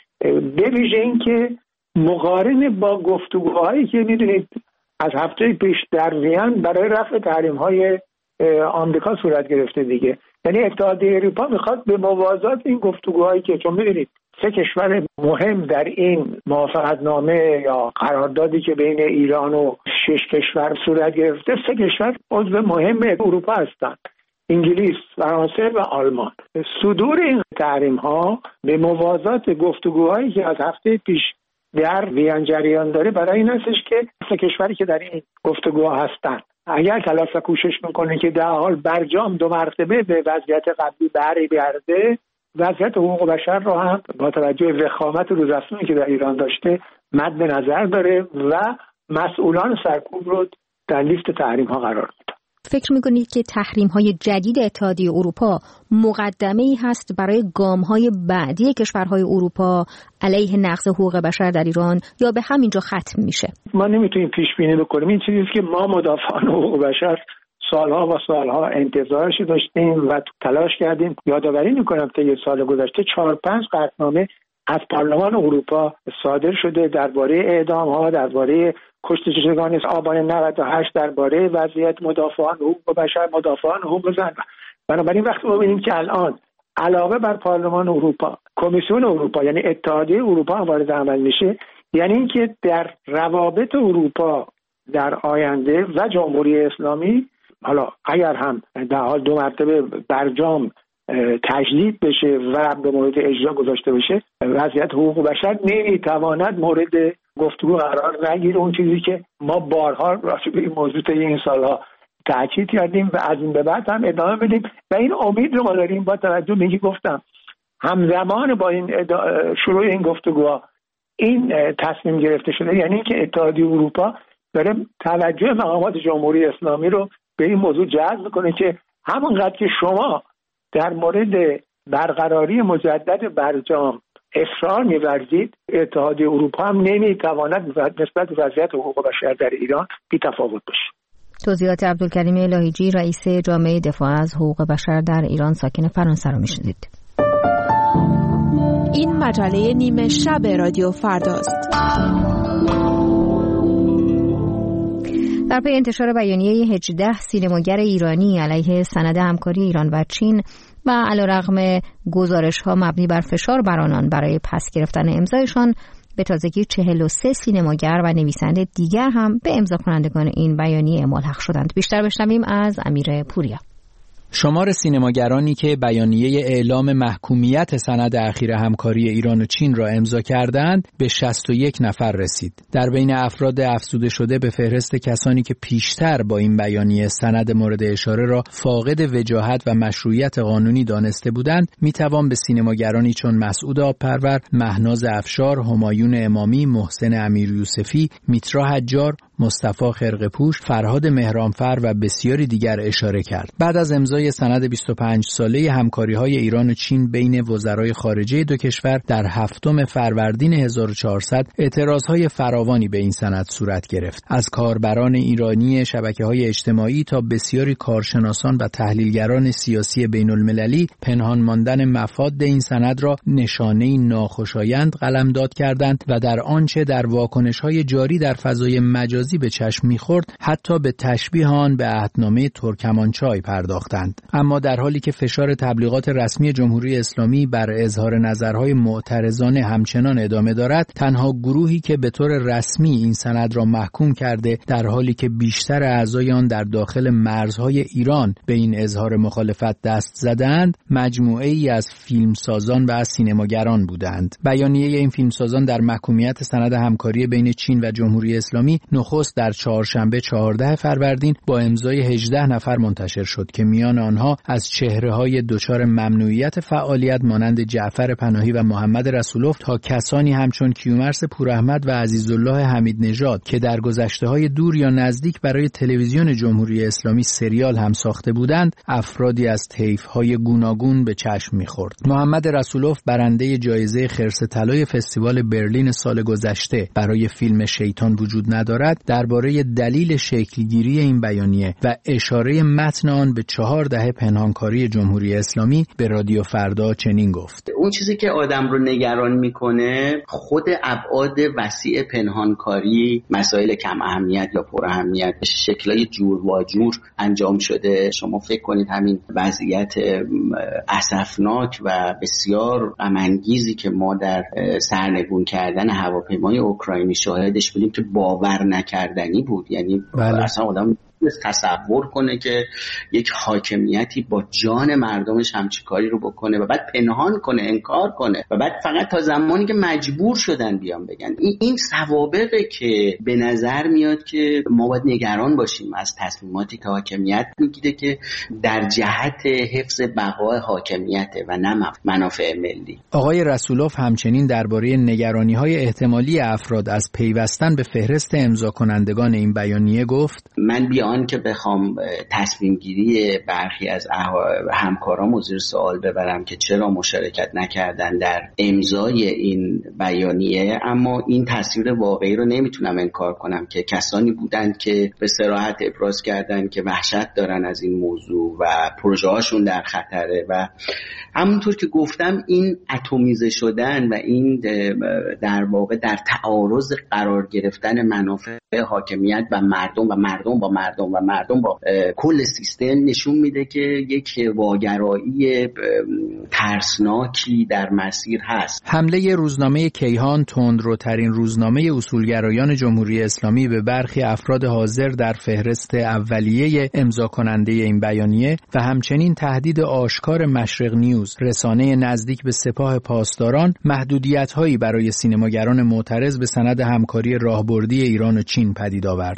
به ویژه این که مقارن با گفتگوهایی که میدونید از هفته پیش در وین برای رفع تحریم‌های آمریکا صورت گرفته دیگه. یعنی اتحادیه اروپا میخواد به موازات این گفتگوهایی که چون می‌بینید سه کشور مهم در این موافقتنامه یا قراردادی که بین ایران و شش کشور صورت گرفته، سه کشور عضو مهم اروپا هستند: انگلیس، فرانسه و آلمان. صدور این تحریم‌ها به موازات گفتگوهایی که از هفته پیش در وین جریان داره برای این هستش که سه کشوری که در این گفتگوها هستند اگر تلاش و کوشش میکنه که در حال برجام دو مرتبه به وضعیت قبلی برگرده، وضعیت حقوق بشر رو هم با توجه به وخامت روزافزونی که در ایران داشته مد نظر داره و مسئولان سرکوب رو در لیست تحریم ها قرار میده. فکر میکنید که تحریم های جدید اتحادیه اروپا مقدمه ای هست برای گام های بعدی کشورهای اروپا علیه نقض حقوق بشر در ایران یا به همینجا ختم میشه؟ ما نمیتونیم پیش بینی بکنیم. این چیزی که ما مدافعان حقوق بشر سالها و سالها انتظارش داشتیم و تلاش کردیم. یادآوری میکنم تا یه سال گذشته چهار پنج قطعنامه از پارلمان اروپا صادر شده درباره اعدام ها، درباره کشته شدگان آبان نود و هشت، درباره وضعیت مدافعان حقوق بشر، مدافعان حقوق زن. بنابراین وقتی ما ببینیم که الان علاوه بر پارلمان اروپا، کمیسیون اروپا یعنی اتحادیه اروپا هم وارد عمل میشه، یعنی اینکه در روابط اروپا در آینده و جمهوری اسلامی، حالا اگر هم در حال دو مرتبه برجام تجدید بشه و به مورد اجرا گذاشته بشه، وضعیت حقوق بشر نمیتواند مورد گفتگو قرار نگیره. اون چیزی که ما بارها راجع به این موضوع تا این سالها تاکید کردیم و از این به بعد هم ادامه بدیم و این امید رو ما داریم با توجه به اینکه گفتم همزمان با این شروع این گفتگوها این تصمیم گرفته شده، یعنی اینکه اتحادیه اروپا داره توجه مقامات جمهوری اسلامی رو به این موضوع جذب میکنه که همونقدر که شما در مورد برقراری مجدد برجام اصرار می‌ورزید، اتحادیه اروپا هم نمی‌تواند نسبت به وضعیت حقوق بشر در ایران بی‌تفاوت باشه. توضیحات عبدالکریم الهیجی، رئیس جامعه دفاع از حقوق بشر در ایران ساکن فرانسه رو می‌شنیدید. این مجله نیمه شب رادیو فرداست. در پی انتشار بیانیه هجده سینماگر ایرانی علیه سند همکاری ایران و چین و علیرغم گزارش‌ها مبنی بر فشار بر آنان برای پس گرفتن امضایشان، به تازگی چهل و سه سینماگر و نویسنده دیگر هم به امضا کنندگان این بیانیه ملحق شدند. بیشتر بشنویم از امیر پوریا. شمار سینماگرانی که بیانیه اعلام محکومیت سند اخیر همکاری ایران و چین را امضا کردند به شصت و یک نفر رسید. در بین افراد افزوده شده به فهرست کسانی که پیشتر با این بیانیه سند مورد اشاره را فاقد وجاهت و مشروعیت قانونی دانسته بودند، میتوان به سینماگرانی چون مسعود آبپرور، مهناز افشار، همایون امامی، محسن امیریوسفی، میترا حجار، مصطفی خرقه‌پوش، فرهاد مهرانفر و بسیاری دیگر اشاره کرد. بعد از امضای سند بیست و پنج ساله همکاری‌های ایران و چین بین وزرای خارجه دو کشور در هفتم فروردین هزار و چهارصد، اعتراضهای فراوانی به این سند صورت گرفت. از کاربران ایرانی شبکه‌های اجتماعی تا بسیاری کارشناسان و تحلیلگران سیاسی بین‌المللی پنهان ماندن مفاد این سند را نشانه‌ای ناخوشایند قلمداد کردند و در آنچه در واکنش‌های جاری در فضای مجازی اندازی به چشم می‌خورد، حتی به تشبیه آن به عهدنامه ترکمانچای پرداختند. اما در حالی که فشار تبلیغات رسمی جمهوری اسلامی بر اظهار نظرهای معترضانه همچنان ادامه دارد، تنها گروهی که به طور رسمی این سند را محکوم کرده، در حالی که بیشتر اعضای آن در داخل مرزهای ایران به این اظهار مخالفت دست زدند، مجموعه ای از فیلمسازان و سینماگران بودند. بیانیه این فیلمسازان در محکومیت سند همکاری بین چین و جمهوری اسلامی نخست در چهارشنبه چهاردهم فروردین با امضای هجده نفر منتشر شد که میان آنها از چهره‌های دچار ممنوعیت فعالیت مانند جعفر پناهی و محمد رسولوف تا کسانی همچون کیومرث پوراحمد و عزیزالله حمید نژاد که در گذشته‌های دور یا نزدیک برای تلویزیون جمهوری اسلامی سریال هم ساخته بودند، افرادی از طیف‌های گوناگون به چشم می‌خورد. محمد رسولوف برنده جایزه خرس طلای فستیوال برلین سال گذشته برای فیلم شیطان وجود ندارد، درباره دلیل شکلگیری این بیانیه و اشاره متن آن به چهار دهه پنهانکاری جمهوری اسلامی به رادیو فردا چنین گفت: اون چیزی که آدم رو نگران میکنه خود ابعاد وسیع پنهانکاری، مسائل کم اهمیت یا پر اهمیت به شکلای جور و جور انجام شده. شما فکر کنید همین وضعیت اسفناک و بسیار غم انگیزی که ما در سرنگون کردن هواپیمای اوکراینی شاهدش بودیم که باور نکردنی بود. یعنی بله. اصلا آدم تصور کنه که یک حاکمیتی با جان مردمش همچین کاری رو بکنه و بعد پنهان کنه، انکار کنه و بعد فقط تا زمانی که مجبور شدن بیان بگن. این این سوابقه که به نظر میاد که ما باید نگران باشیم از تصمیماتی که حاکمیت میگیره که در جهت حفظ بقای حاکمیته و نه منافع ملی. آقای رسولوف همچنین درباره نگرانی‌های احتمالی افراد از پیوستن به فهرست امضا کنندگان این بیانیه گفت: من بیا که بخوام تصمیم گیری برخی از همکارام زیر سوال ببرم که چرا مشارکت نکردن در امضای این بیانیه، اما این تصویر واقعی رو نمیتونم انکار کنم که کسانی بودند که به صراحت ابراز کردن که وحشت دارن از این موضوع و پروژه هاشون در خطره و همونطور که گفتم این اتمیزه شدن و این در واقع در تعارض قرار گرفتن منافع حاکمیت و مردم و مردم با مردم و مردم با کل سیستم نشون میده که یک واگرایی ترسناکی در مسیر هست. حمله روزنامه کیهان، تندروترین روزنامه اصولگرایان جمهوری اسلامی، به برخی افراد حاضر در فهرست اولیه امضا کننده این بیانیه و همچنین تهدید آشکار مشرق نیوز، رسانه نزدیک به سپاه پاسداران، محدودیت‌هایی برای سینماگران معترض به سند همکاری راهبردی ایران و چین پدید آورد.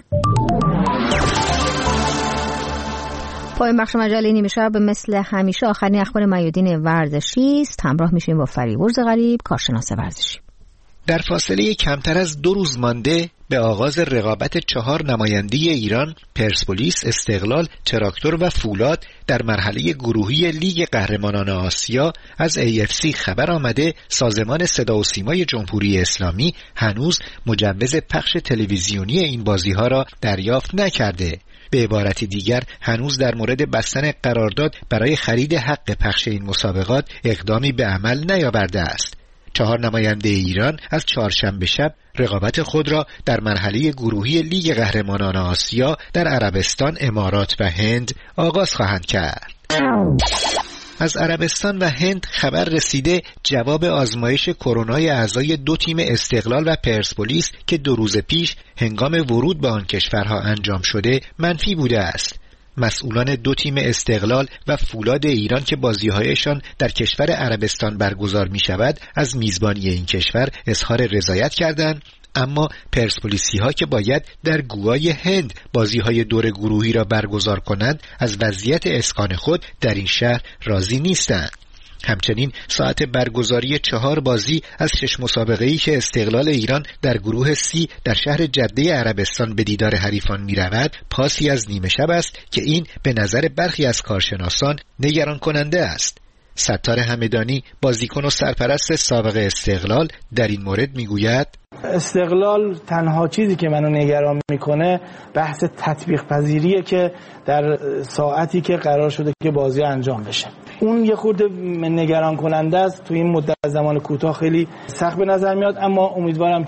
پایان بخش مجله نیمه شب مثل همیشه آخرین اخبار میادین ورزشی است. همراه میشیم با فریبرز غریب، کارشناس ورزشی. در فاصله کمتر از دو روز مانده به آغاز رقابت چهار نماینده ایران، پرسپولیس، استقلال، تراکتور و فولاد در مرحله گروهی لیگ قهرمانان آسیا از ای اف سی خبر آمده سازمان صدا و سیمای جمهوری اسلامی هنوز مجوز پخش تلویزیونی این بازی‌ها را دریافت نکرده. به عبارت دیگر هنوز در مورد بستن قرارداد برای خرید حق پخش این مسابقات اقدامی به عمل نیاورده است. چهار نماینده ایران از چهارشنبه شب رقابت خود را در مرحله گروهی لیگ قهرمانان آسیا در عربستان، امارات و هند آغاز خواهند کرد. از عربستان و هند خبر رسیده جواب آزمایش کرونای اعضای دو تیم استقلال و پرسپولیس که دو روز پیش هنگام ورود به آن کشورها انجام شده منفی بوده است. مسئولان دو تیم استقلال و فولاد ایران که بازی‌هایشان در کشور عربستان برگزار می‌شود از میزبانی این کشور اظهار رضایت کردند، اما پرسپولیسی ها که باید در گوای هند بازی های دور گروهی را برگزار کنند از وضعیت اسکان خود در این شهر راضی نیستند. همچنین ساعت برگزاری چهار بازی از شش مسابقه‌ای که استقلال ایران در گروه سی در شهر جده عربستان به دیدار حریفان می رود پاسی از نیمه شب است که این به نظر برخی از کارشناسان نگران کننده است. ستار همدانی، بازیکن و سرپرست سابق استقلال، در این مورد میگوید: استقلال تنها چیزی که منو نگران میکنه بحث تطبیق پذیریه که در ساعتی که قرار شده که بازی انجام بشه، اون یه خورده نگران کننده است. تو این مدت زمان کوتاه خیلی سخت به نظر میاد، اما امیدوارم که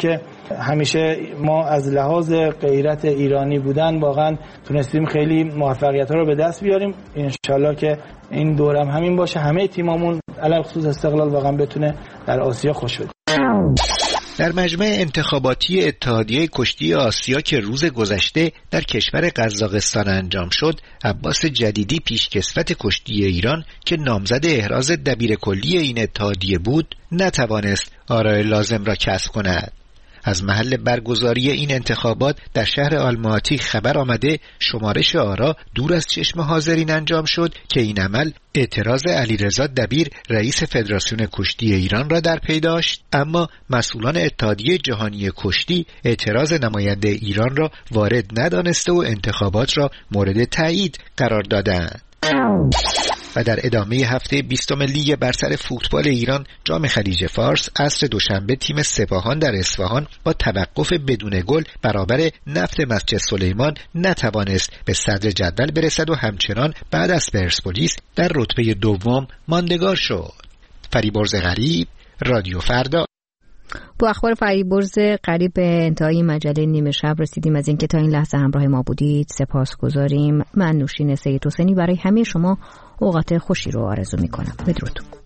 همیشه ما از لحاظ غیرت ایرانی بودن واقعا تونستیم خیلی موفقیت ها رو به دست بیاریم. انشالله که این دورم همین باشه، همه تیمامون علاوه خصوص استقلال واقعا بتونه در آسیا خوش بده. در مجمع انتخاباتی اتحادیه کشتی آسیا که روز گذشته در کشور قزاقستان انجام شد، عباس جدیدی پیشکسوت کشتی ایران که نامزد احراز دبیرکلی این اتحادیه بود، نتوانست آرای لازم را کسب کند. از محل برگزاری این انتخابات در شهر آلماتی خبر آمده شمارش آرا دور از چشم حاضرین انجام شد که این عمل اعتراض علیرضا دبیر رئیس فدراسیون کشتی ایران را در پی داشت، اما مسئولان اتحادیه جهانی کشتی اعتراض نماینده ایران را وارد ندانسته و انتخابات را مورد تایید قرار دادند. و در ادامه هفته بیستم لیگ برتر فوتبال ایران جام خلیج فارس عصر دوشنبه تیم سپاهان در اصفهان با توقف بدون گل برابر نفت مسجد سلیمان نتوانست به صدر جدول برسد و همچنان بعد از پرسپولیس در رتبه دوم ماندگار شد. فریبرز غریب، رادیو فردا. با اخبار فریبرز قریب به انتهای مجله نیمه شب رسیدیم. از اینکه تا این لحظه همراه ما بودید سپاسگزاریم. من نوشین سید حسینی برای همه شما اوقات خوشی رو آرزو میکنم. بدرود.